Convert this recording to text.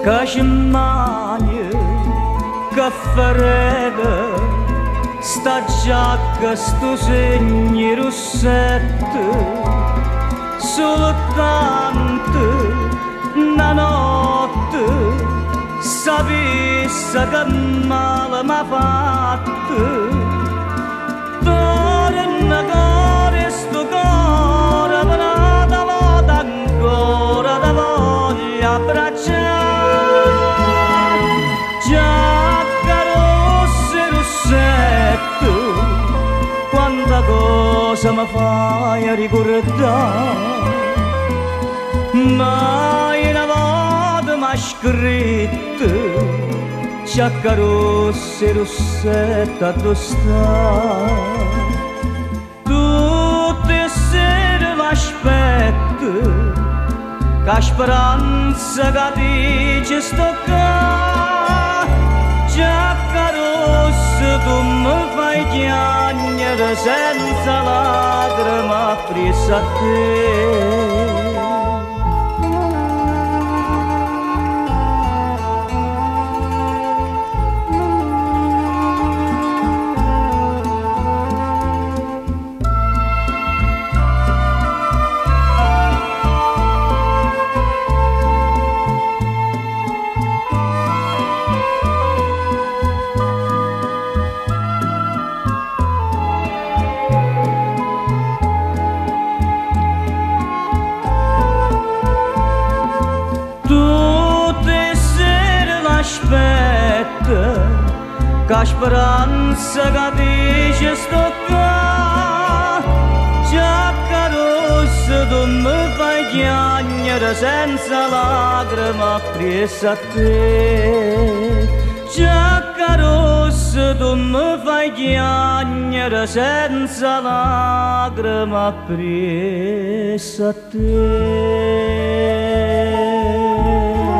Cashmania, caffarega, sta giacca, sto segni rossetto, soltanto una notte, sapesse che male m'ha fatto, torna cuore, sto cuore, ma da volta ancora da voglia abbracciare. Quanta cosa mi fai ricordare, mai una volta mi ha scritto giacca rossa e rossetta addosso. Tutte le sere mi aspetto che speranza che dice sto qua, giacca rossa tu mi fai piangere senza lacrime appresa a te. Aspetta, che speranza che dice sto qua, giacca rossa tu mi fai piangere senza lacrime appresa a te. Giacca rossa tu mi fai piangere senza lacrime appresa a te.